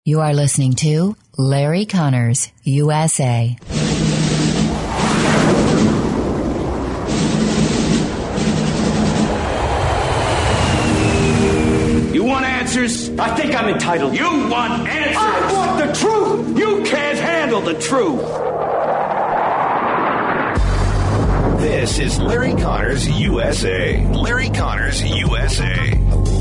You are listening to Larry Connors, USA. You want answers? I think I'm entitled. You want answers? I want the truth! You can't handle the truth. This is Larry Connors, USA. Larry Connors, USA.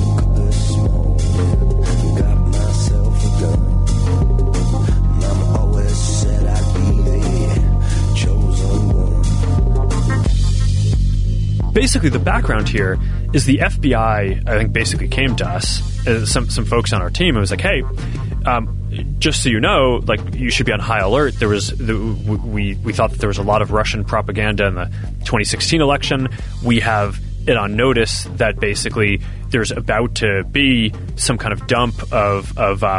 Basically, the background here is the FBI, I think, basically came to us, some folks on our team, and was like, hey, just so you know, like, you should be on high alert. There was we thought that there was a lot of Russian propaganda in the 2016 election. We have it on notice that basically there's about to be some kind of dump of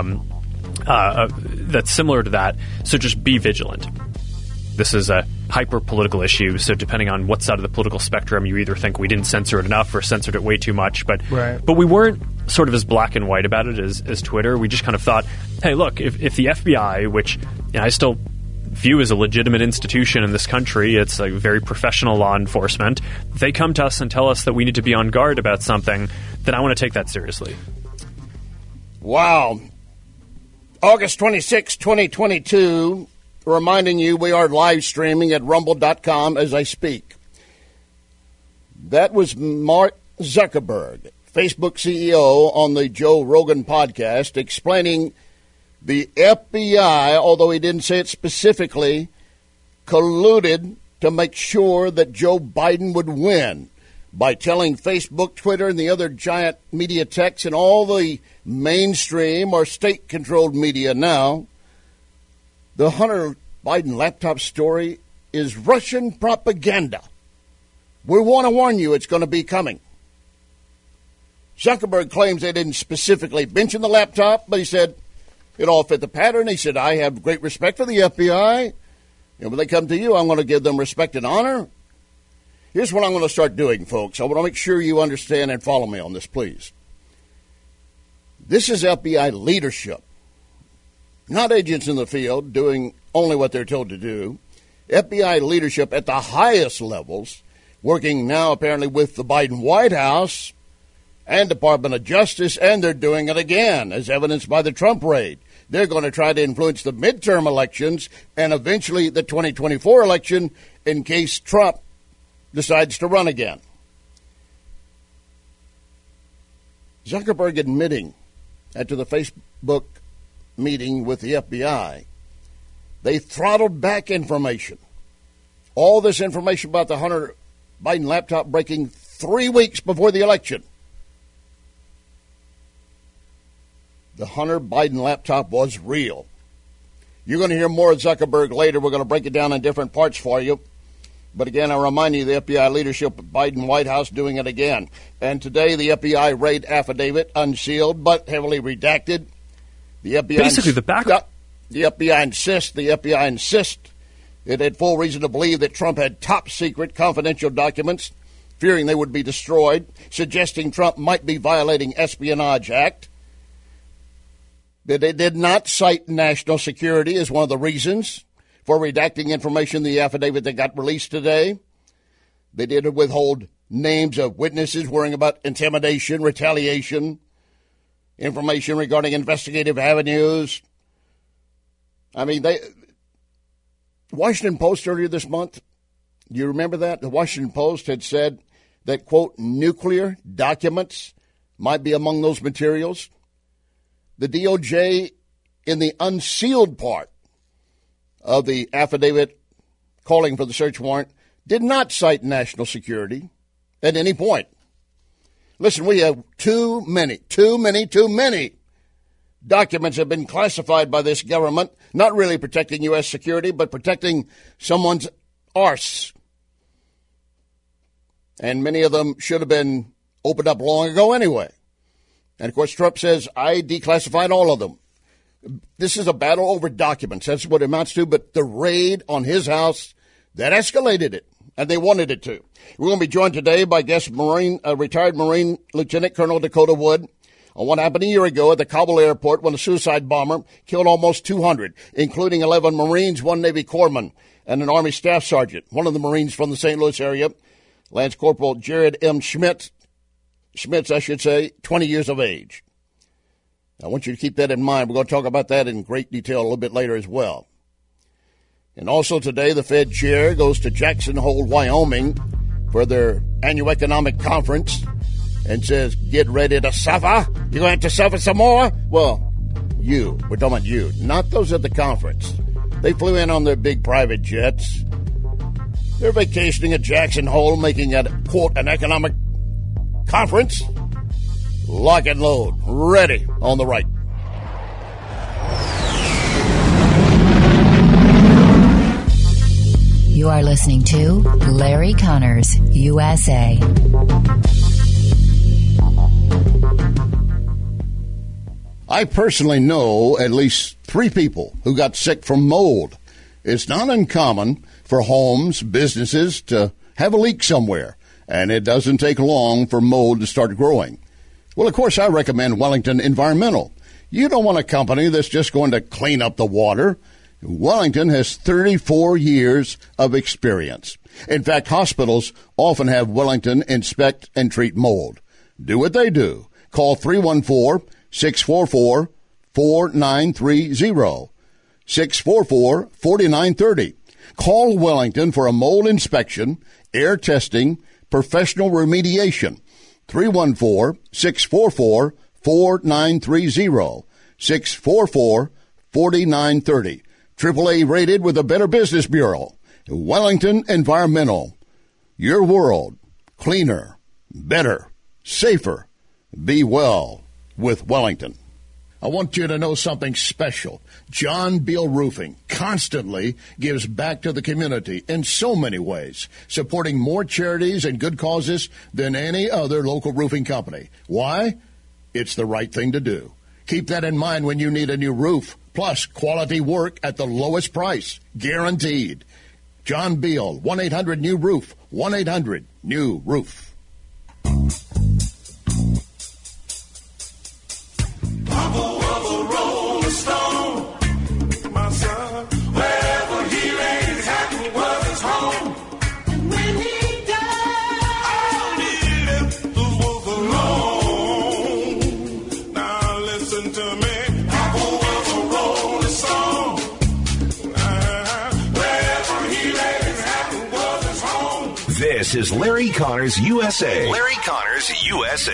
that's similar to that. So just be vigilant. This is a hyper-political issue, so depending on what side of the political spectrum, you either think we didn't censor it enough or censored it way too much. But we weren't sort of as black and white about it as Twitter. We just kind of thought, hey, look, if the FBI, which I still view as a legitimate institution in this country, it's like very professional law enforcement, they come to us and tell us that we need to be on guard about something, then I want to take that seriously. Wow. August 26, 2022... reminding you we are live streaming at rumble.com as I speak. That was Mark Zuckerberg, Facebook CEO, on the Joe Rogan podcast, explaining the FBI, although he didn't say it specifically, colluded to make sure that Joe Biden would win by telling Facebook, Twitter, and the other giant media techs and all the mainstream or state-controlled media now, the Hunter Biden laptop story is Russian propaganda. We want to warn you it's going to be coming. Zuckerberg claims they didn't specifically mention the laptop, but he said it all fit the pattern. He said, I have great respect for the FBI. And when they come to you, I'm going to give them respect and honor. Here's what I'm going to start doing, folks. I want to make sure you understand and follow me on this, please. This is FBI leadership. Not agents in the field doing only what they're told to do. FBI leadership at the highest levels, working now apparently with the Biden White House and Department of Justice, and they're doing it again, as evidenced by the Trump raid. They're going to try to influence the midterm elections and eventually the 2024 election in case Trump decides to run again. Zuckerberg admitting after the Facebook meeting with the FBI, they throttled back information. All this information about the Hunter Biden laptop breaking 3 weeks before the election. The Hunter Biden laptop was real. You're going to hear more of Zuckerberg later. We're going to break it down in different parts for you. But again, I remind you, the FBI leadership at Biden White House doing it again. And today, the FBI raid affidavit, unsealed but heavily redacted. The FBI basically the background. The FBI insists it had full reason to believe that Trump had top-secret confidential documents, fearing they would be destroyed, suggesting Trump might be violating Espionage Act. That they did not cite national security as one of the reasons for redacting information in the affidavit that got released today. They did withhold names of witnesses worrying about intimidation, retaliation, information regarding investigative avenues. I mean, Washington Post earlier this month, do you remember that? The Washington Post had said that, quote, nuclear documents might be among those materials. The DOJ, in the unsealed part of the affidavit calling for the search warrant, did not cite national security at any point. Listen, we have too many documents have been classified by this government, not really protecting U.S. security, but protecting someone's arse. And many of them should have been opened up long ago anyway. And, of course, Trump says, I declassified all of them. This is a battle over documents. That's what it amounts to. But the raid on his house, that escalated it, and they wanted it to. We're going to be joined today by guest retired Marine Lieutenant Colonel Dakota Wood. on what happened a year ago at the Kabul airport when a suicide bomber killed almost 200, including 11 Marines, 1 Navy corpsman, and an Army staff sergeant. One of the Marines from the St. Louis area, Lance Corporal Jared M. Schmitz, 20 years of age. I want you to keep that in mind. We're going to talk about that in great detail a little bit later as well. And also today, the Fed chair goes to Jackson Hole, Wyoming for their annual economic conference and says, get ready to suffer. You're going to have to suffer some more? Well, we're talking about you, not those at the conference. They flew in on their big private jets. They're vacationing at Jackson Hole, making it, quote, an economic conference. Lock and load. Ready on the right. You are listening to Larry Connors, USA. I personally know at least 3 people who got sick from mold. It's not uncommon for homes, businesses to have a leak somewhere, and it doesn't take long for mold to start growing. Well, of course, I recommend Wellington Environmental. You don't want a company that's just going to clean up the water. Wellington has 34 years of experience. In fact, hospitals often have Wellington inspect and treat mold. Do what they do. Call 314-644-4930. 644-4930. Call Wellington for a mold inspection, air testing, professional remediation. 314-644-4930. 644-4930. AAA rated with the Better Business Bureau. Wellington Environmental. Your world. Cleaner. Better. Safer. Be well with Wellington. I want you to know something special. John Beal Roofing constantly gives back to the community in so many ways, supporting more charities and good causes than any other local roofing company. Why? It's the right thing to do. Keep that in mind when you need a new roof, plus quality work at the lowest price, guaranteed. John Beal, 1-800-NEW-ROOF, 1-800-NEW-ROOF. This is Larry Connors USA. Larry Connors USA.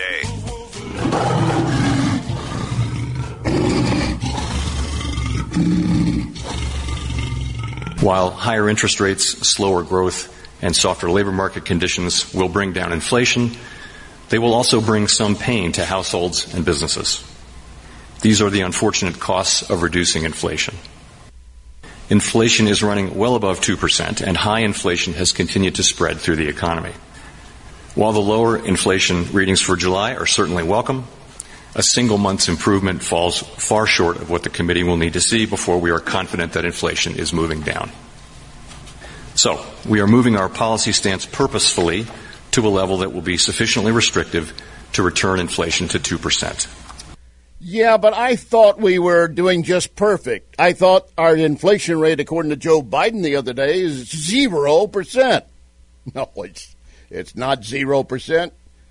While higher interest rates, slower growth, and softer labor market conditions will bring down inflation, they will also bring some pain to households and businesses. These are the unfortunate costs of reducing inflation. Inflation is running well above 2%, and high inflation has continued to spread through the economy. While the lower inflation readings for July are certainly welcome, a single month's improvement falls far short of what the committee will need to see before we are confident that inflation is moving down. So, we are moving our policy stance purposefully to a level that will be sufficiently restrictive to return inflation to 2%. Yeah, but I thought we were doing just perfect. I thought our inflation rate, according to Joe Biden the other day, is 0%. No, it's not 0%.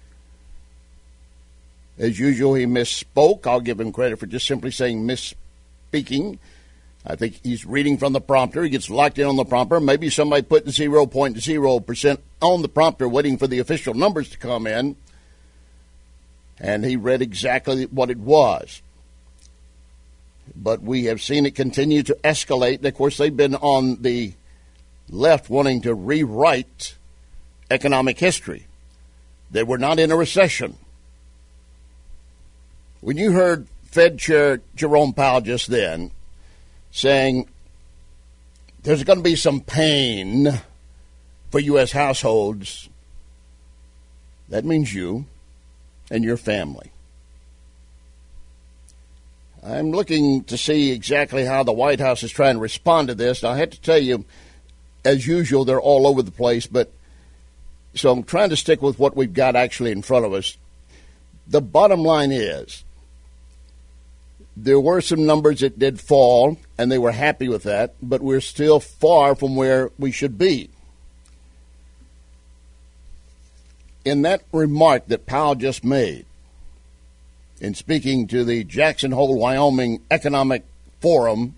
As usual, he misspoke. I'll give him credit for just simply saying misspeaking. I think he's reading from the prompter. He gets locked in on the prompter. Maybe somebody put 0.0% on the prompter waiting for the official numbers to come in. And he read exactly what it was. But we have seen it continue to escalate. And, of course, they've been on the left wanting to rewrite economic history. They were not in a recession. When you heard Fed Chair Jerome Powell just then saying there's going to be some pain for U.S. households, that means you and your family. I'm looking to see exactly how the White House is trying to respond to this. Now, I have to tell you, as usual, they're all over the place, so I'm trying to stick with what we've got actually in front of us. The bottom line is there were some numbers that did fall, and they were happy with that, but we're still far from where we should be. In that remark that Powell just made, in speaking to the Jackson Hole, Wyoming Economic Forum,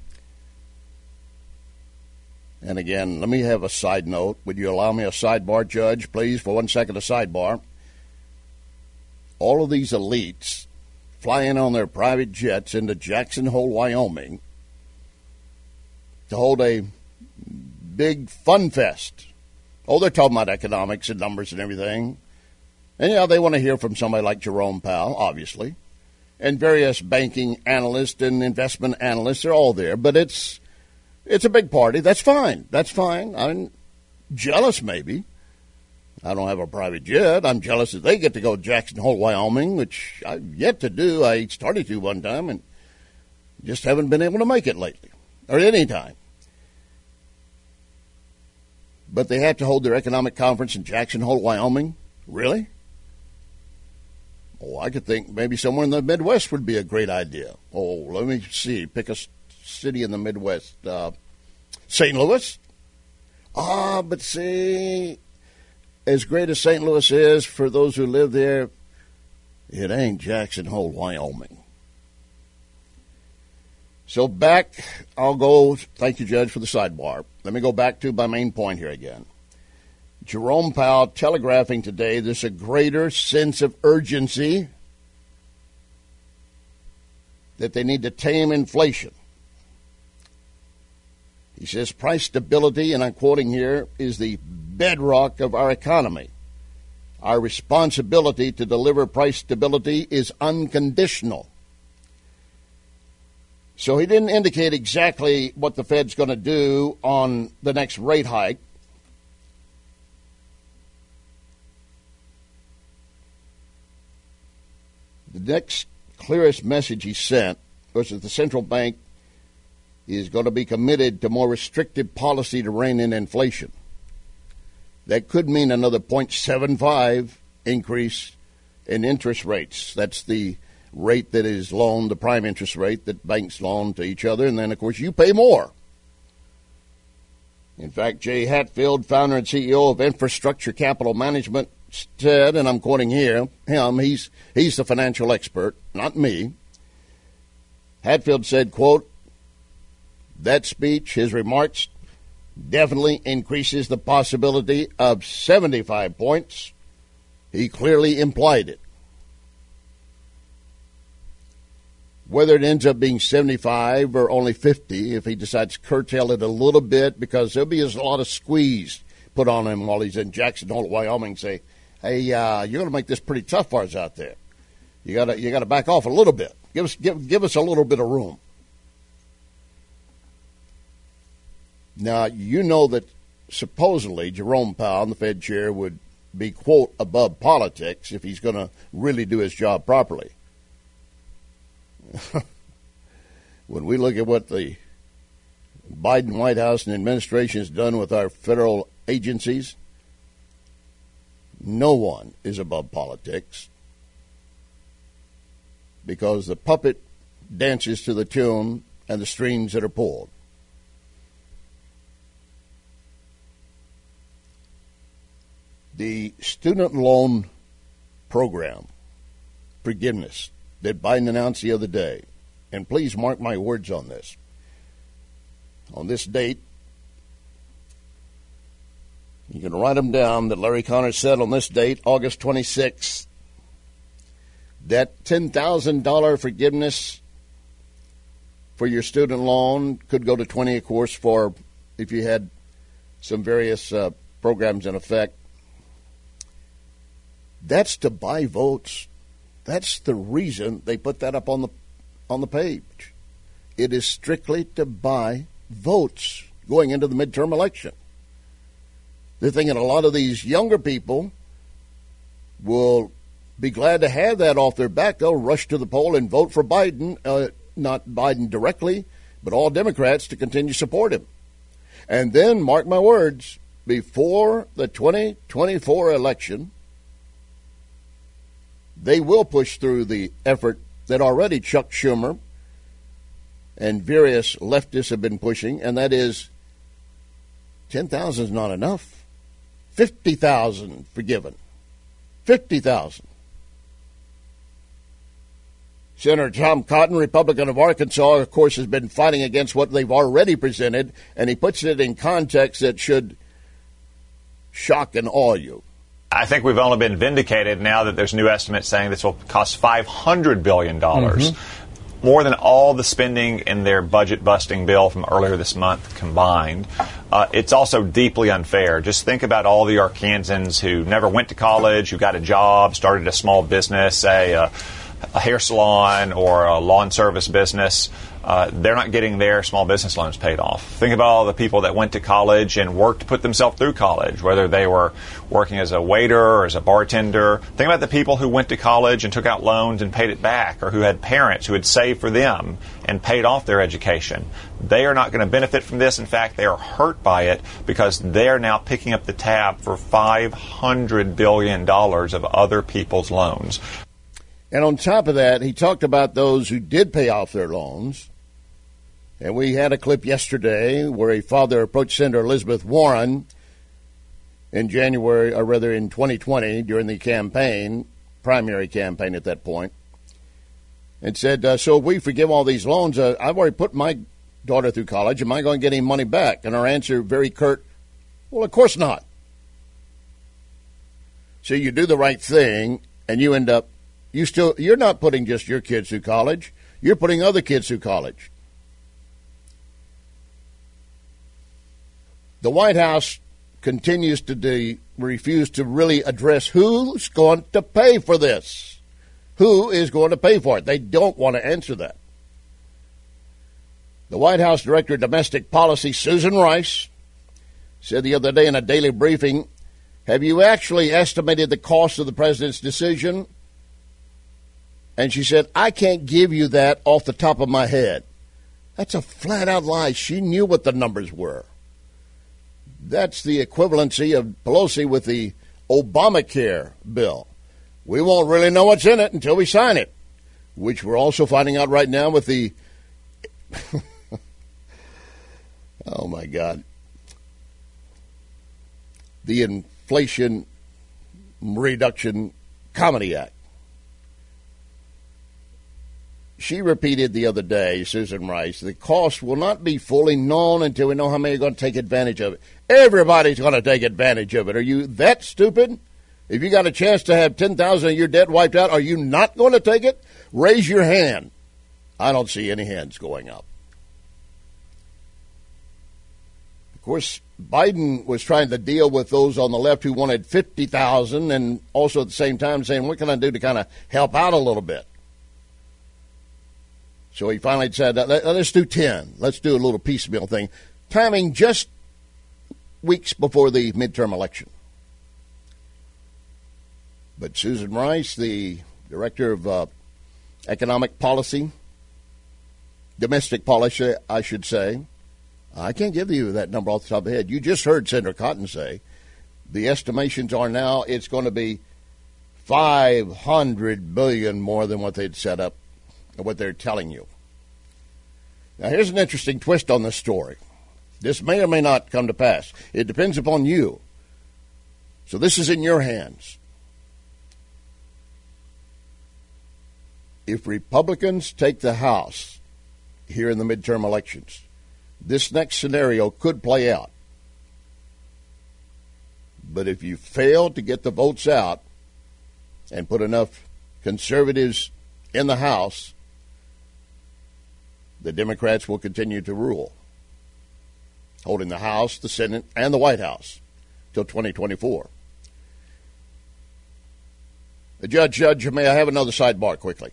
and again, let me have a side note. Would you allow me a sidebar, Judge, please, for 1 second, a sidebar? All of these elites flying on their private jets into Jackson Hole, Wyoming to hold a big fun fest. Oh, they're talking about economics and numbers and everything. And, yeah, they want to hear from somebody like Jerome Powell, obviously, and various banking analysts and investment analysts. They're all there. But it's a big party. That's fine. That's fine. I'm jealous, maybe. I don't have a private jet. I'm jealous that they get to go to Jackson Hole, Wyoming, which I've yet to do. I started to one time and just haven't been able to make it lately, or any time. But they have to hold their economic conference in Jackson Hole, Wyoming? Really? Oh, I could think maybe somewhere in the Midwest would be a great idea. Oh, let me see. Pick a city in the Midwest. St. Louis? But see, as great as St. Louis is for those who live there, it ain't Jackson Hole, Wyoming. So back, I'll go, thank you, Judge, for the sidebar. Let me go back to my main point here again. Jerome Powell telegraphing today there's a greater sense of urgency that they need to tame inflation. He says price stability, and I'm quoting here, is the bedrock of our economy. Our responsibility to deliver price stability is unconditional. So he didn't indicate exactly what the Fed's going to do on the next rate hike. The next clearest message he sent was that the central bank is going to be committed to more restrictive policy to rein in inflation. That could mean another 0.75 increase in interest rates. That's the rate that is loaned, the prime interest rate that banks loan to each other, and then, of course, you pay more. In fact, Jay Hatfield, founder and CEO of Infrastructure Capital Management, said, and I'm quoting here, he's the financial expert, not me. Hatfield said, quote, that speech, his remarks, definitely increases the possibility of 75 points. He clearly implied it. Whether it ends up being 75 or only 50, if he decides to curtail it a little bit, because there'll be a lot of squeeze put on him while he's in Jackson Hole, Wyoming, say, hey, you're going to make this pretty tough for us out there. You got to back off a little bit. Give us a little bit of room. Now, you know that supposedly Jerome Powell, the Fed chair, would be, quote, above politics if he's going to really do his job properly. When we look at what the Biden White House and administration has done with our federal agencies, no one is above politics, because the puppet dances to the tune and the strings that are pulled. The student loan program forgiveness that Biden announced the other day, and please mark my words on this. On this date, you can write them down, that Larry Connors said on this date, August 26th, that $10,000 forgiveness for your student loan could go to $20,000, of course, for if you had some various programs in effect. That's to buy votes. That's the reason they put that up on the page. It is strictly to buy votes going into the midterm election. They're thinking a lot of these younger people will be glad to have that off their back. They'll rush to the poll and vote for Biden, not Biden directly, but all Democrats to continue to support him. And then, mark my words, before the 2024 election, they will push through the effort that already Chuck Schumer and various leftists have been pushing, and that is 10,000 is not enough. 50,000 forgiven. 50,000. Senator Tom Cotton, Republican of Arkansas, of course, has been fighting against what they've already presented, and he puts it in context that should shock and awe you. I think we've only been vindicated now that there's new estimates saying this will cost $500 billion. More than all the spending in their budget-busting bill from earlier this month combined. It's also deeply unfair. Just think about all the Arkansans who never went to college, who got a job, started a small business, say a hair salon or a lawn service business. They're not getting their small business loans paid off. Think about all the people that went to college and worked to put themselves through college, whether they were working as a waiter or as a bartender. Think about the people who went to college and took out loans and paid it back, or who had parents who had saved for them and paid off their education. They are not going to benefit from this. In fact, they are hurt by it because they are now picking up the tab for $500 billion of other people's loans. And on top of that, he talked about those who did pay off their loans. And we had a clip yesterday where a father approached Senator Elizabeth Warren in January, or rather in 2020, during the campaign, primary campaign at that point, and said, so if we forgive all these loans, I've already put my daughter through college. Am I going to get any money back? And her answer, very curt, well, of course not. So you do the right thing, and you end up, you're not putting just your kids through college. You're putting other kids through college. The White House continues to refuse to really address who's going to pay for this. Who is going to pay for it? They don't want to answer that. The White House Director of Domestic Policy, Susan Rice, said the other day in a daily briefing, have you actually estimated the cost of the president's decision? And she said, I can't give you that off the top of my head. That's a flat-out lie. She knew what the numbers were. That's the equivalency of Pelosi with the Obamacare bill. We won't really know what's in it until we sign it, which we're also finding out right now with the, oh, my God, the Inflation Reduction Comedy Act. She repeated the other day, Susan Rice, the cost will not be fully known until we know how many are going to take advantage of it. Everybody's going to take advantage of it. Are you that stupid? If you got a chance to have 10,000 of your debt wiped out, are you not going to take it? Raise your hand. I don't see any hands going up. Of course, Biden was trying to deal with those on the left who wanted 50,000 and also at the same time saying, what can I do to kind of help out a little bit? So he finally said, let's do 10. Let's do a little piecemeal thing. Timing just weeks before the midterm election. But Susan Rice, the director of economic policy, domestic policy, I should say, I can't give you that number off the top of the head. You just heard Senator Cotton say the estimations are now it's going to be $500 billion more than what they'd set up, what they're telling you. Now, here's an interesting twist on this story. This may or may not come to pass. It depends upon you. So this is in your hands. If Republicans take the House here in the midterm elections, this next scenario could play out. But if you fail to get the votes out and put enough conservatives in the House, the Democrats will continue to rule, holding the House, the Senate, and the White House till 2024. Judge, may I have another sidebar quickly?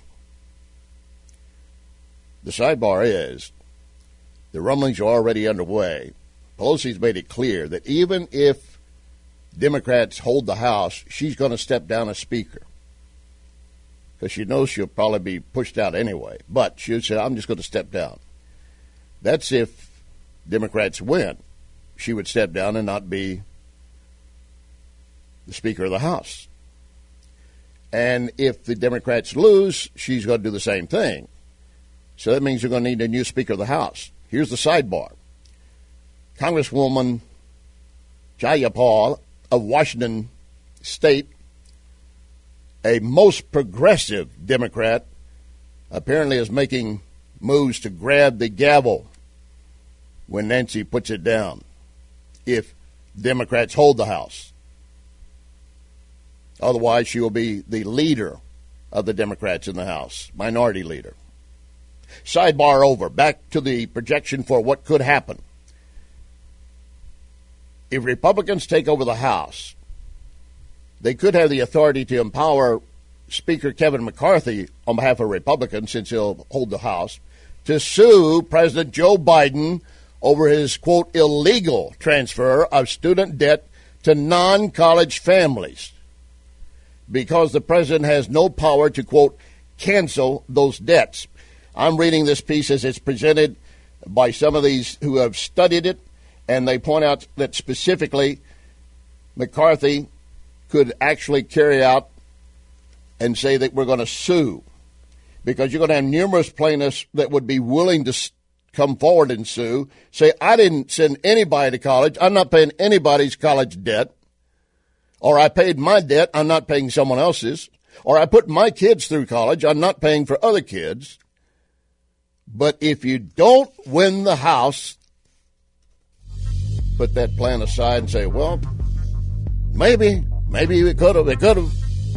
The sidebar is the rumblings are already underway. Pelosi's made it clear that even if Democrats hold the House, she's going to step down as Speaker, because she knows she'll probably be pushed out anyway. But she'll say, I'm just going to step down. That's if Democrats win. She would step down and not be the Speaker of the House. And if the Democrats lose, she's going to do the same thing. So that means you're going to need a new Speaker of the House. Here's the sidebar. Congresswoman Jayapal of Washington State, a most progressive Democrat, apparently is making moves to grab the gavel when Nancy puts it down, if Democrats hold the House. Otherwise, she will be the leader of the Democrats in the House, minority leader. Sidebar over. Back to the projection for what could happen. If Republicans take over the House, they could have the authority to empower Speaker Kevin McCarthy on behalf of Republicans, since he'll hold the House, to sue President Joe Biden over his, quote, illegal transfer of student debt to non-college families, because the president has no power to, quote, cancel those debts. I'm reading this piece as it's presented by some of these who have studied it, and they point out that specifically McCarthy could actually carry out and say that we're going to sue, because you're going to have numerous plaintiffs that would be willing to come forward and sue, say, I didn't send anybody to college, I'm not paying anybody's college debt, or I paid my debt, I'm not paying someone else's, or I put my kids through college, I'm not paying for other kids. But if you don't win the House, put that plan aside and say, well, maybe it could have.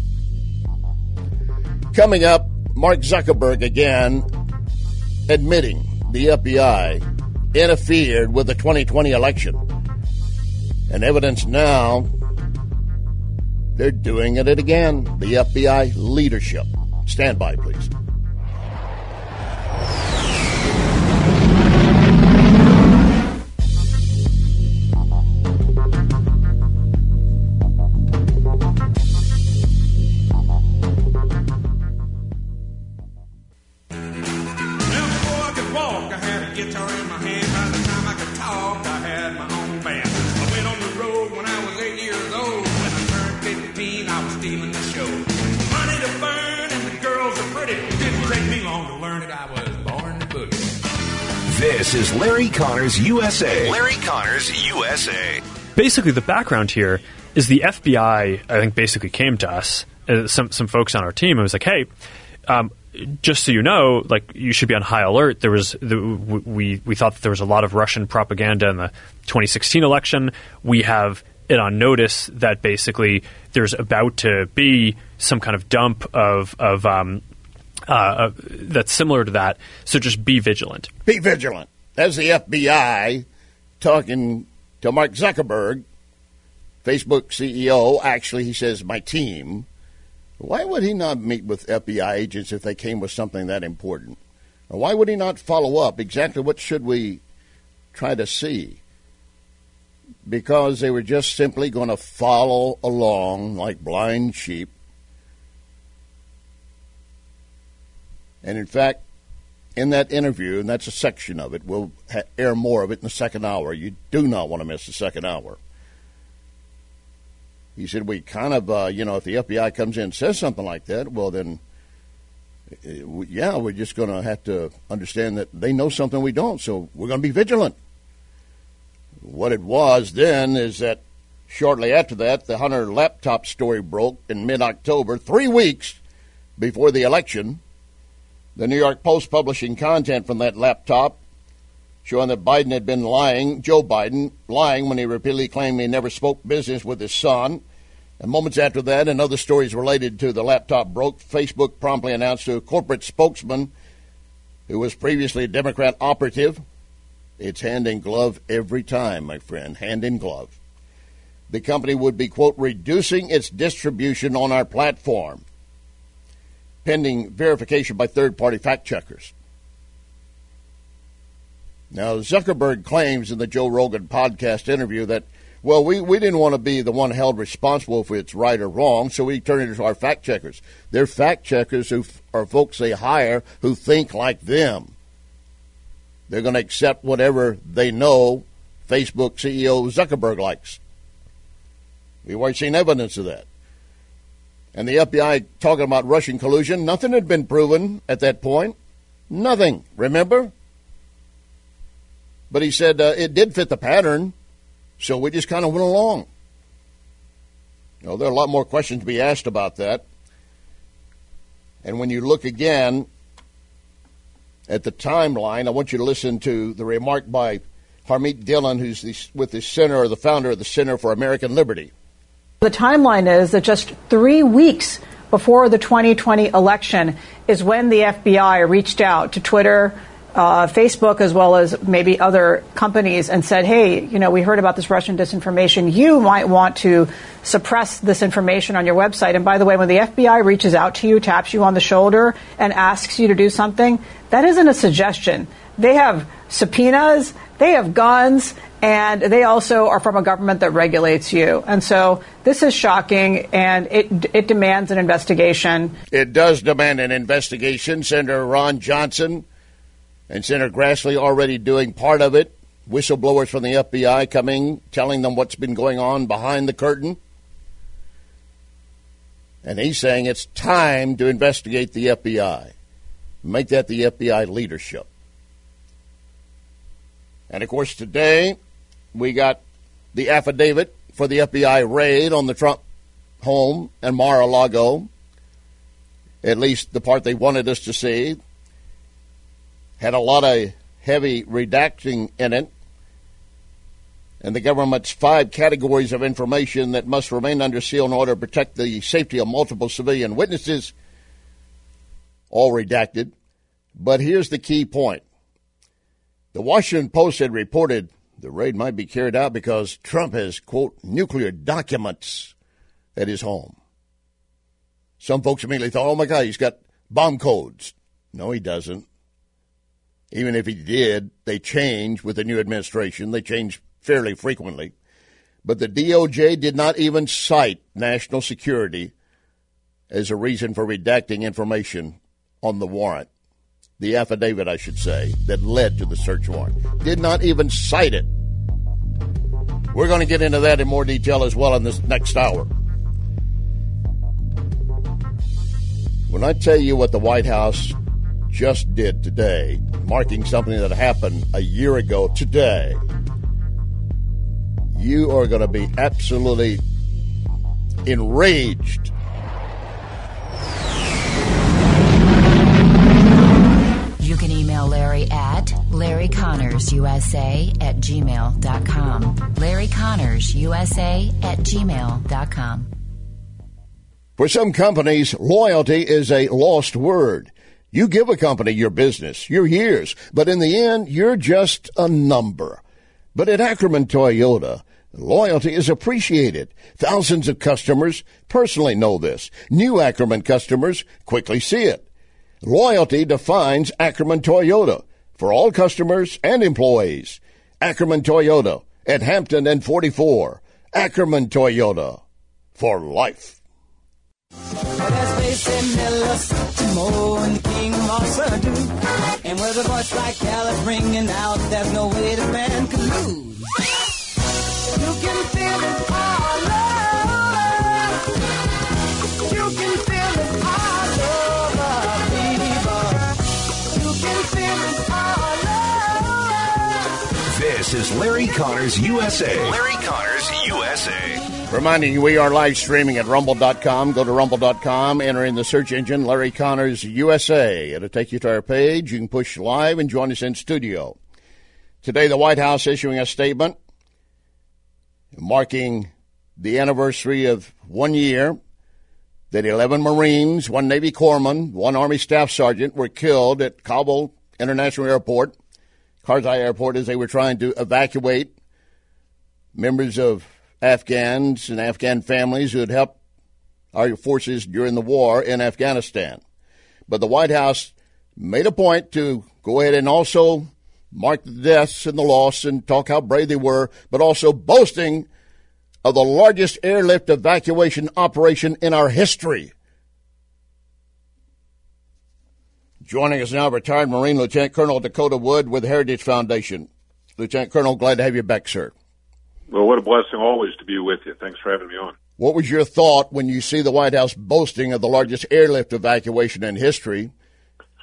Coming up, Mark Zuckerberg again admitting the FBI interfered with the 2020 election. And evidence now, they're doing it again. The FBI leadership. Stand by, please. This is Larry Connors USA. Larry Connors USA. Basically, the background here is the FBI, I think, basically came to us, some folks on our team, and was like, hey, just so you know, like, you should be on high alert. There was we thought that there was a lot of Russian propaganda in the 2016 election. We have it on notice that basically there's about to be some kind of dump of that's similar to that. So just be vigilant. Be vigilant. That's the FBI talking to Mark Zuckerberg, Facebook CEO. Actually, he says, my team. Why would he not meet with FBI agents if they came with something that important? Or why would he not follow up? Exactly what should we try to see? Because they were just simply going to follow along like blind sheep. And in fact, in that interview, and that's a section of it, we'll air more of it in the second hour. You do not want to miss the second hour. He said, we kind of, if the FBI comes in and says something like that, well, then, we're just going to have to understand that they know something we don't, so we're going to be vigilant. What it was then is that shortly after that, the Hunter laptop story broke in mid-October, 3 weeks before the election. The New York Post publishing content from that laptop showing that Biden had been lying, Joe Biden, lying when he repeatedly claimed he never spoke business with his son. And moments after that, and other stories related to the laptop broke, Facebook promptly announced to a corporate spokesman who was previously a Democrat operative, it's hand in glove every time, my friend, hand in glove. The company would be, quote, reducing its distribution on our platform, pending verification by third-party fact-checkers. Now, Zuckerberg claims in the Joe Rogan podcast interview that, well, we didn't want to be the one held responsible if it's right or wrong, so we turned it to our fact-checkers. They're fact-checkers who are folks they hire who think like them. They're going to accept whatever they know Facebook CEO Zuckerberg likes. We've already seen evidence of that. And the FBI talking about Russian collusion, nothing had been proven at that point. Nothing, remember? But he said it did fit the pattern, so we just kind of went along. You know, there are a lot more questions to be asked about that. And when you look again at the timeline, I want you to listen to the remark by Harmeet Dillon, who's the founder of the Center for American Liberty. The timeline is that just 3 weeks before the 2020 election is when the FBI reached out to Twitter, Facebook, as well as maybe other companies and said, hey, you know, we heard about this Russian disinformation. You might want to suppress this information on your website. And by the way, when the FBI reaches out to you, taps you on the shoulder and asks you to do something, that isn't a suggestion. They have subpoenas, they have guns, and they also are from a government that regulates you. And so this is shocking, and it demands an investigation. It does demand an investigation. Senator Ron Johnson and Senator Grassley already doing part of it. Whistleblowers from the FBI coming, telling them what's been going on behind the curtain. And he's saying it's time to investigate the FBI. Make that the FBI leadership. And, of course, today we got the affidavit for the FBI raid on the Trump home and Mar-a-Lago, at least the part they wanted us to see. Had a lot of heavy redacting in it. And the government's 5 categories of information that must remain under seal in order to protect the safety of multiple civilian witnesses, all redacted. But here's the key point. The Washington Post had reported the raid might be carried out because Trump has, quote, nuclear documents at his home. Some folks immediately thought, oh, my God, he's got bomb codes. No, he doesn't. Even if he did, they change with the new administration. They change fairly frequently. But the DOJ did not even cite national security as a reason for redacting information on the warrant. The affidavit, I should say, that led to the search warrant. Did not even cite it. We're going to get into that in more detail as well in this next hour. When I tell you what the White House just did today, marking something that happened a year ago today, you are going to be absolutely enraged. You can email Larry at LarryConnorsUSA@gmail.com. LarryConnorsUSA@gmail.com. For some companies, loyalty is a lost word. You give a company your business, your years, but in the end, you're just a number. But at Ackerman Toyota, loyalty is appreciated. Thousands of customers personally know this. New Ackerman customers quickly see it. Loyalty defines Ackerman Toyota for all customers and employees. Ackerman Toyota at Hampton and 44. Ackerman Toyota for life. And with a voice like Alice ringing out, there's no way the band can lose. You can feel it all over. You can feel it all over, people. You can feel it all over. This is Larry Connors USA. Larry Connors USA. Reminding you, we are live streaming at Rumble.com. Go to Rumble.com, enter in the search engine, Larry Connors USA. It'll take you to our page. You can push live and join us in studio. Today, the White House issuing a statement marking the anniversary of 1 year that 11 Marines, 1 Navy corpsman, 1 Army staff sergeant were killed at Kabul International Airport, Karzai Airport, as they were trying to evacuate members of Afghans and Afghan families who had helped our forces during the war in Afghanistan. But the White House made a point to go ahead and also mark the deaths and the loss and talk how brave they were, but also boasting of the largest airlift evacuation operation in our history. Joining us now, retired Marine Lieutenant Colonel Dakota Wood with the Heritage Foundation. Lieutenant Colonel, glad to have you back, sir. Well, what a blessing always to be with you. Thanks for having me on. What was your thought when you see the White House boasting of the largest airlift evacuation in history?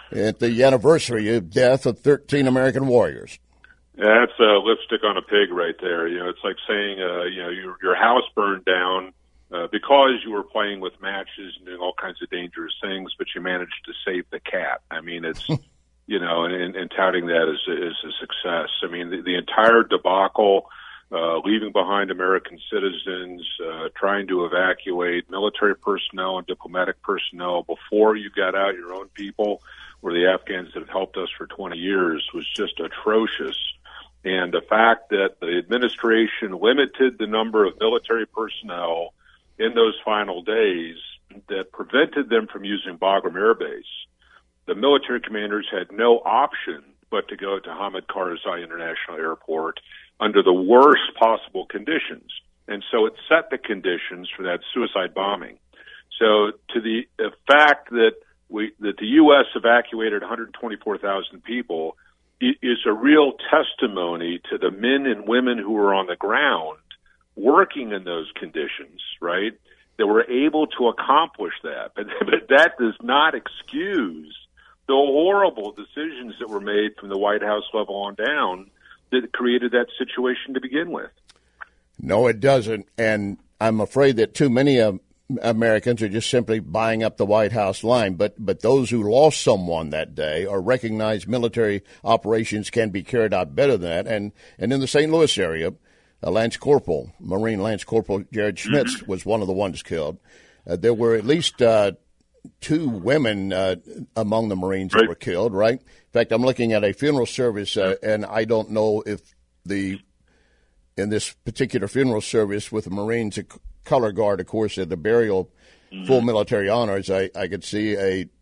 at the anniversary of death of 13 American warriors. That's lipstick on a pig right there. It's like saying, your house burned down because you were playing with matches and doing all kinds of dangerous things, but you managed to save the cat. I mean, it's, and touting that as a success. I mean, the entire debacle, leaving behind American citizens, trying to evacuate military personnel and diplomatic personnel before you got out your own people, or the Afghans that have helped us for 20 years, was just atrocious. And the fact that the administration limited the number of military personnel in those final days that prevented them from using Bagram Air Base, the military commanders had no option but to go to Hamid Karzai International Airport under the worst possible conditions. And so it set the conditions for that suicide bombing. So to the fact that the U.S. evacuated 124,000 people is a real testimony to the men and women who were on the ground working in those conditions, right, that were able to accomplish that. But that does not excuse the horrible decisions that were made from the White House level on down that created that situation to begin with. No, it doesn't. And I'm afraid that too many Americans are just simply buying up the White House line. But those who lost someone that day or recognize military operations can be carried out better than that. And in the St. Louis area, Marine Lance Corporal Jared Schmitz was one of the ones killed. There were at least 2 women among the Marines that were killed, right? In fact, I'm looking at a funeral service, and I don't know if in this particular funeral service with the Marines, a color guard, of course, at the burial, full military honors, I could see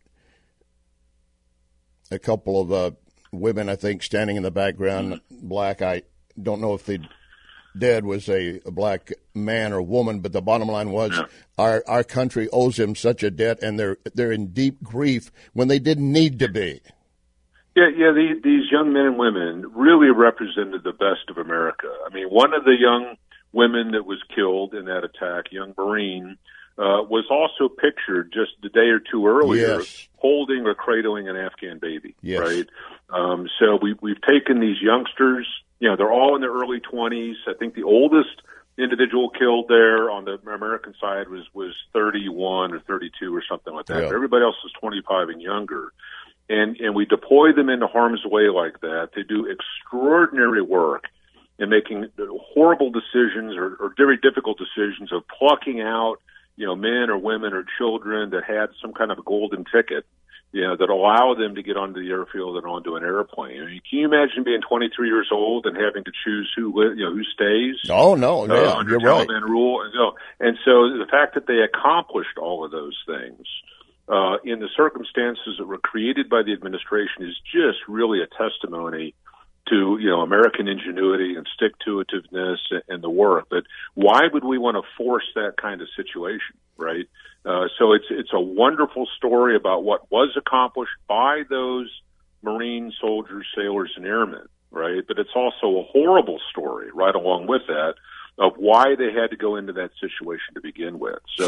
a couple of women, I think, standing in the background, black. I don't know if the dead was a black man or woman, but the bottom line was our country owes them such a debt, and they're in deep grief when they didn't need to be. Yeah. These young men and women really represented the best of America. I mean, one of the young women that was killed in that attack, young Marine, was also pictured just a day or two earlier holding or cradling an Afghan baby. Yes. Right. So we've taken these youngsters. They're all in their early 20s. I think the oldest individual killed there on the American side was 31 or 32 or something like that. Yeah. But everybody else is 25 and younger. And we deploy them into harm's way like that. They do extraordinary work in making horrible decisions or very difficult decisions of plucking out, men or women or children that had some kind of a golden ticket, that allow them to get onto the airfield and onto an airplane. I mean, can you imagine being 23 years old and having to choose who stays? Oh, no, under you're right. Taliban rule. And so the fact that they accomplished all of those things in the circumstances that were created by the administration is just really a testimony to American ingenuity and stick-to-itiveness and the work. But why would we want to force that kind of situation, right? So it's a wonderful story about what was accomplished by those Marine soldiers, sailors, and airmen, right? But it's also a horrible story right along with that of why they had to go into that situation to begin with. So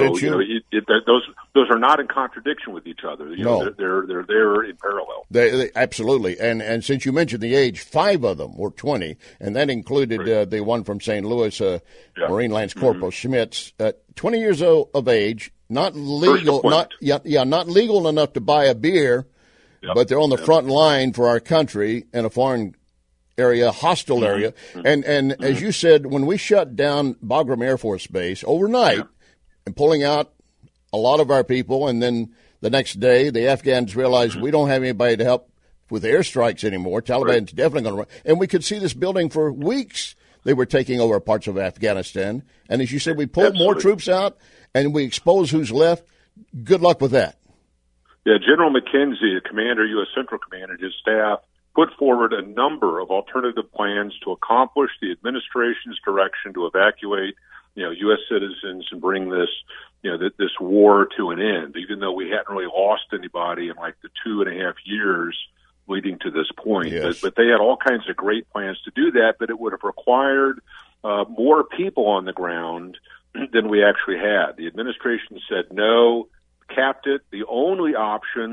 those are not in contradiction with each other. No. They're there in parallel. They absolutely. And since you mentioned the age, 5 of them were 20, and that included the one from St. Louis, Marine Lance Corporal Schmitz, 20 years of age, not legal, not legal enough to buy a beer, but they're on the front line for our country in a foreign area, hostile area. And as you said, when we shut down Bagram Air Force Base overnight and pulling out a lot of our people, and then the next day the Afghans realized we don't have anybody to help with airstrikes anymore. Taliban's definitely going to run. And we could see this building for weeks. They were taking over parts of Afghanistan. And as you said, we pulled more troops out and we expose who's left. Good luck with that. Yeah, General McKenzie, the commander, U.S. Central Command, and his staff put forward a number of alternative plans to accomplish the administration's direction to evacuate, U.S. citizens and bring this, this war to an end, even though we hadn't really lost anybody in like the 2.5 years leading to this point. Yes. But they had all kinds of great plans to do that, but it would have required more people on the ground than we actually had. The administration said no, capped it. The only option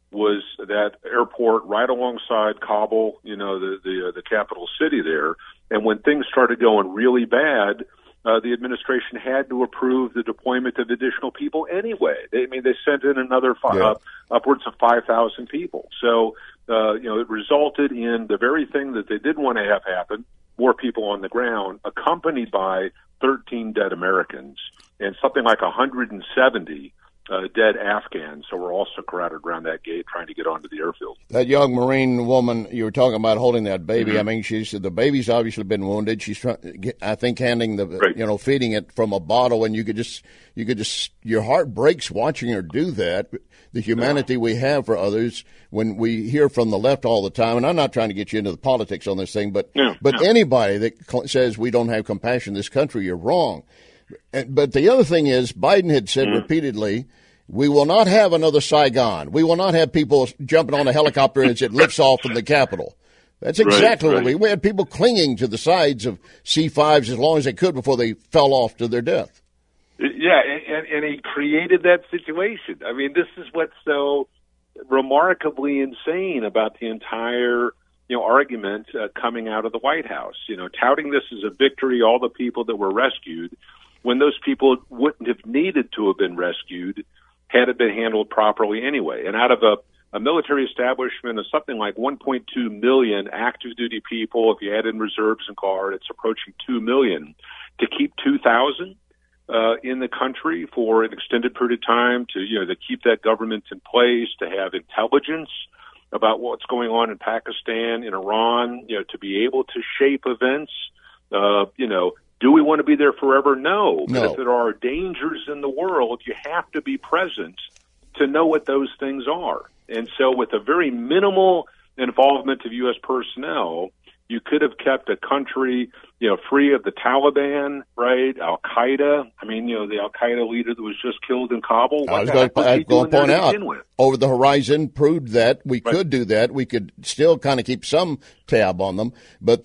was that airport right alongside Kabul, the capital city there. And when things started going really bad, the administration had to approve the deployment of additional people anyway. They sent in another upwards of 5,000 people. So, it resulted in the very thing that they didn't want to have happen, more people on the ground, accompanied by 13 dead Americans and something like 170 dead Afghans. So we're also crowded around that gate trying to get onto the airfield. That young Marine woman you were talking about holding that baby, mm-hmm. She said the baby's obviously been wounded. She's handing the, feeding it from a bottle, and you could just, your heart breaks watching her do that. The humanity we have for others when we hear from the left all the time, and I'm not trying to get you into the politics on this thing, but anybody that says we don't have compassion in this country, you're wrong. But the other thing is, Biden had said repeatedly, we will not have another Saigon. We will not have people jumping on a helicopter as it lifts off from the Capitol. That's exactly what we had people clinging to the sides of C-5s as long as they could before they fell off to their death. Yeah, and he created that situation. I mean, this is what's so remarkably insane about the entire argument coming out of the White House. Touting this as a victory, all the people that were rescued, when those people wouldn't have needed to have been rescued had it been handled properly anyway. And out of a military establishment of something like 1.2 million active duty people, if you add in reserves and guard, it's approaching 2 million. To keep 2,000 in the country for an extended period of time, to keep that government in place, to have intelligence about what's going on in Pakistan, in Iran, to be able to shape events, do we want to be there forever? No. But if there are dangers in the world, you have to be present to know what those things are. And so with a very minimal involvement of U.S. personnel, you could have kept a country, free of the Taliban, right? Al-Qaeda. I mean, the Al-Qaeda leader that was just killed in Kabul. I was going to point out, over the horizon proved that we could do that. We could still kind of keep some tab on them. But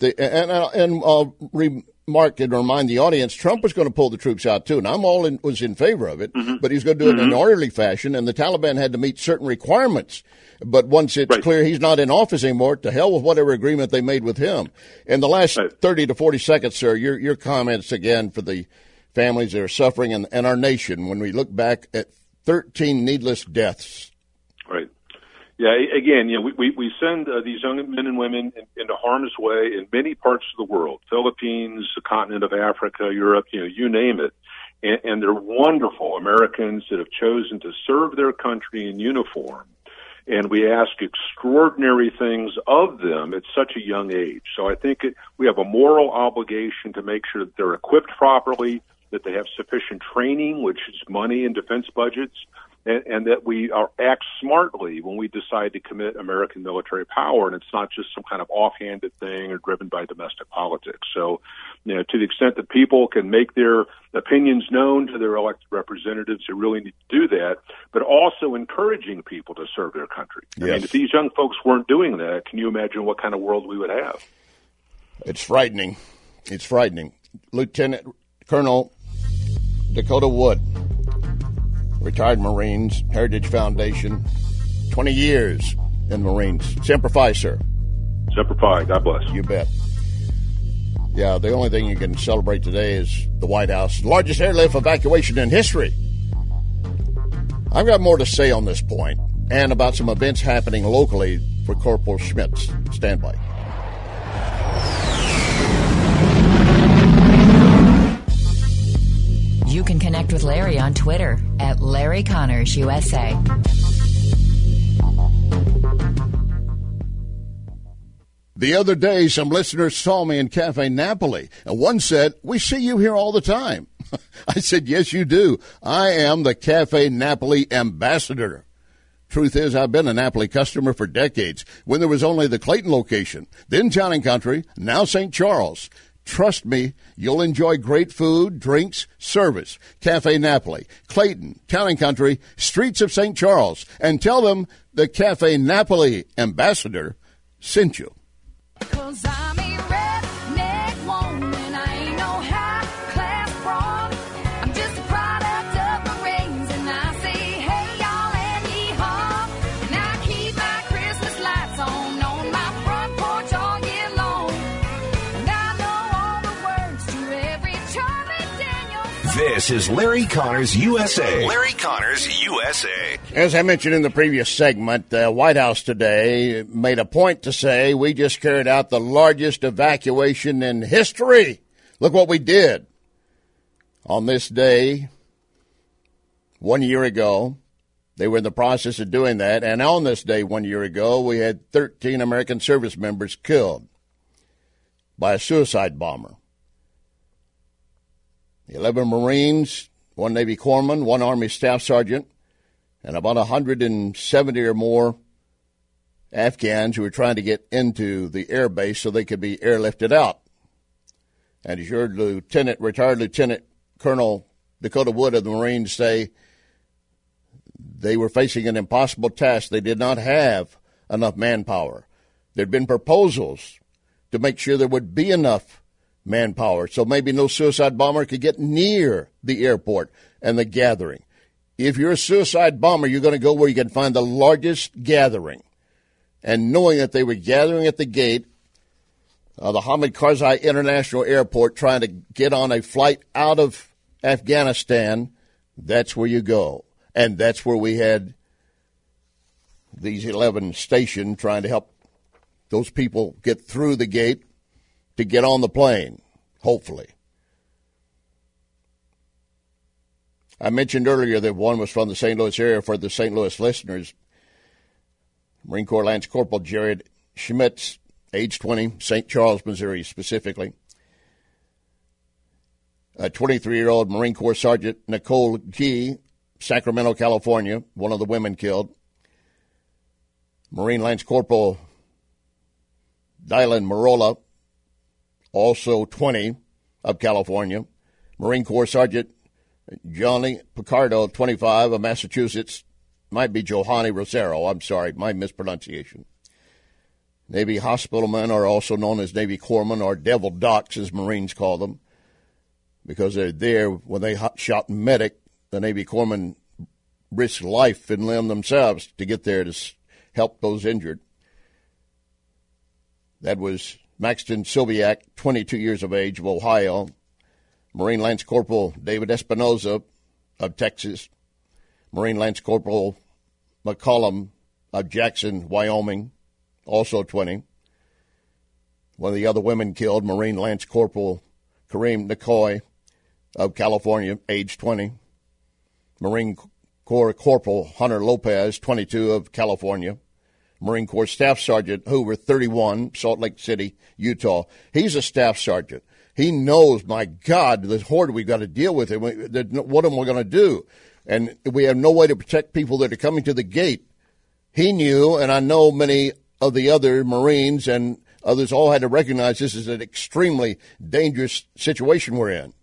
remark and remind the audience, Trump was going to pull the troops out too, and was in favor of it, but he was going to do it in an orderly fashion, and the Taliban had to meet certain requirements. But once it's clear he's not in office anymore, to hell with whatever agreement they made with him. In the last 30 to 40 seconds, sir, your comments again for the families that are suffering and our nation when we look back at 13 needless deaths. Right. Yeah, again, we send these young men and women into harm's way in many parts of the world, Philippines, the continent of Africa, Europe, you name it. And they're wonderful Americans that have chosen to serve their country in uniform. And we ask extraordinary things of them at such a young age. So I think we have a moral obligation to make sure that they're equipped properly, that they have sufficient training, which is money in defense budgets, and that we act smartly when we decide to commit American military power, and it's not just some kind of offhanded thing or driven by domestic politics. So, to the extent that people can make their opinions known to their elected representatives, they really need to do that, but also encouraging people to serve their country. Yes. I mean, if these young folks weren't doing that, can you imagine what kind of world we would have? It's frightening. It's frightening. Lieutenant Colonel Dakota Wood, retired Marines, Heritage Foundation, 20 years in Marines. Semper Fi, sir. Semper Fi. God bless. You bet. Yeah, the only thing you can celebrate today is the White House. Largest airlift evacuation in history. I've got more to say on this point and about some events happening locally for Corporal Schmitz. Stand by. You can connect with Larry on Twitter at Larry Connors USA. The other day, some listeners saw me in Cafe Napoli, and one said, "We see you here all the time." I said, "Yes, you do. I am the Cafe Napoli ambassador." Truth is, I've been a Napoli customer for decades, when there was only the Clayton location, then Town and Country, now St. Charles. Trust me, you'll enjoy great food, drinks, service. Cafe Napoli, Clayton, Town and Country, streets of St. Charles. And tell them the Cafe Napoli ambassador sent you. 'Cause I'm a redneck woman, I ain't no high-class broad. I'm just a product of Marines, and I say, hey, y'all, and yee-haw. And I keep This is Larry Connors USA. Larry Connors USA. As I mentioned in the previous segment, the White House today made a point to say we just carried out the largest evacuation in history. Look what we did. On this day, 1 year ago, they were in the process of doing that, and on this day 1 year ago, we had 13 American service members killed by a suicide bomber. 11 Marines, 1 Navy corpsman, 1 Army staff sergeant, and about 170 or more Afghans who were trying to get into the air base so they could be airlifted out. And as you heard retired Lieutenant Colonel Dakota Wood of the Marines say, they were facing an impossible task. They did not have enough manpower. There had been proposals to make sure there would be enough manpower, so maybe no suicide bomber could get near the airport and the gathering. If you're a suicide bomber, you're going to go where you can find the largest gathering. And knowing that they were gathering at the gate of the Hamid Karzai International Airport trying to get on a flight out of Afghanistan, that's where you go. And that's where we had these 11 stationed trying to help those people get through the gate to get on the plane, hopefully. I mentioned earlier that one was from the St. Louis area. For the St. Louis listeners, Marine Corps Lance Corporal Jared Schmitz, age 20, St. Charles, Missouri specifically. A 23-year-old Marine Corps Sergeant Nicole Gee, Sacramento, California, one of the women killed. Marine Lance Corporal Dylan Marola, also 20, of California. Marine Corps Sergeant Johnny Picardo, 25, of Massachusetts. Might be Johanny Rosero. I'm sorry, my mispronunciation. Navy hospitalmen are also known as Navy corpsmen, or devil docs, as Marines call them, because they're there when they shot medic. The Navy corpsmen risk life and limb themselves to get there to help those injured. That was Maxton Silviak, 22 years of age, of Ohio. Marine Lance Corporal David Espinoza of Texas. Marine Lance Corporal McCollum of Jackson, Wyoming, also 20. One of the other women killed, Marine Lance Corporal Kareem Nicoy of California, age 20. Marine Corps Corporal Hunter Lopez, 22, of California. Marine Corps Staff Sergeant Hoover, 31, Salt Lake City, Utah. He's a staff sergeant. He knows, my God, the horde we've got to deal with. What am I going to do? And we have no way to protect people that are coming to the gate. He knew, and I know many of the other Marines and others all had to recognize this is an extremely dangerous situation we're in.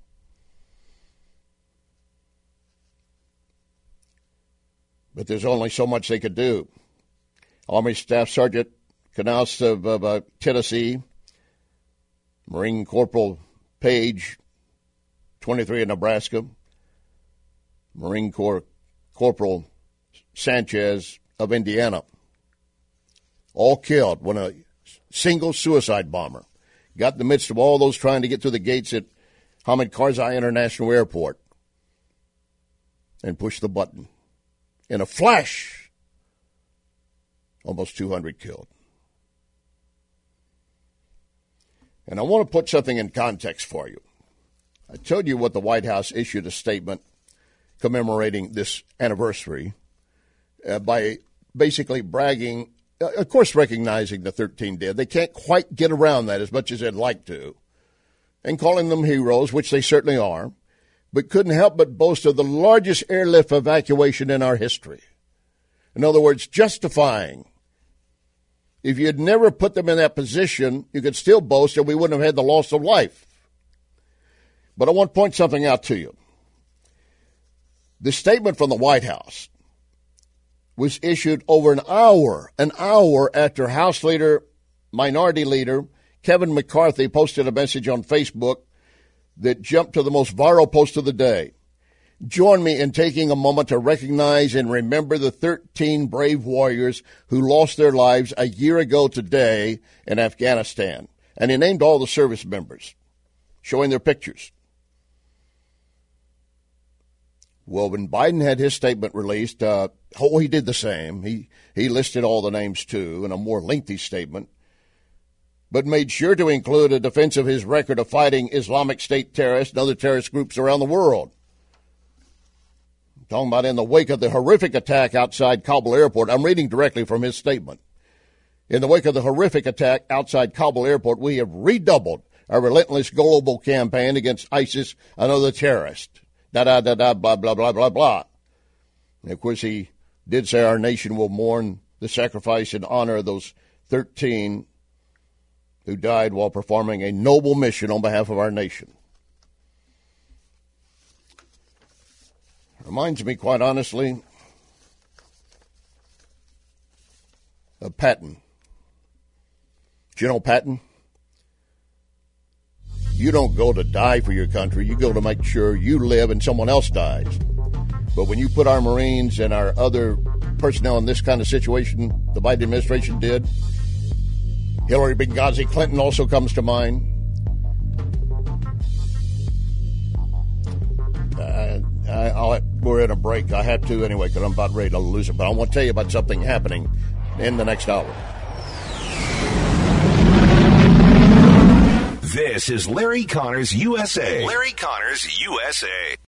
But there's only so much they could do. Army Staff Sergeant Knaus of Tennessee, Marine Corporal Page, 23, of Nebraska, Marine Corps Corporal Sanchez of Indiana, all killed when a single suicide bomber got in the midst of all those trying to get through the gates at Hamid Karzai International Airport and pushed the button. In a flash, almost 200 killed. And I want to put something in context for you. I told you what the White House issued a statement commemorating this anniversary by basically bragging, of course recognizing the 13 dead. They can't quite get around that as much as they'd like to, and calling them heroes, which they certainly are, but couldn't help but boast of the largest airlift evacuation in our history. In other words, justifying. If you had never put them in that position, you could still boast that we wouldn't have had the loss of life. But I want to point something out to you. The statement from the White House was issued over an hour after House Minority Leader Kevin McCarthy posted a message on Facebook that jumped to the most viral post of the day. Join me in taking a moment to recognize and remember the 13 brave warriors who lost their lives a year ago today in Afghanistan. And he named all the service members, showing their pictures. Well, when Biden had his statement released, he did the same. He listed all the names, too, in a more lengthy statement, but made sure to include a defense of his record of fighting Islamic State terrorists and other terrorist groups around the world. I'm talking about in the wake of the horrific attack outside Kabul airport. I'm reading directly from his statement. In the wake of the horrific attack outside Kabul airport, we have redoubled our relentless global campaign against ISIS and other terrorists. Blah, blah, blah, blah, blah. And, of course, he did say our nation will mourn the sacrifice and honor of those 13 who died while performing a noble mission on behalf of our nation. Reminds me, quite honestly, of Patton. Do you know Patton? You don't go to die for your country. You go to make sure you live and someone else dies. But when you put our Marines and our other personnel in this kind of situation, the Biden administration did, Hillary Benghazi Clinton also comes to mind. We're in a break. I have to anyway because I'm about ready to lose it. But I want to tell you about something happening in the next hour. This is Larry Connors USA. Larry Connors USA.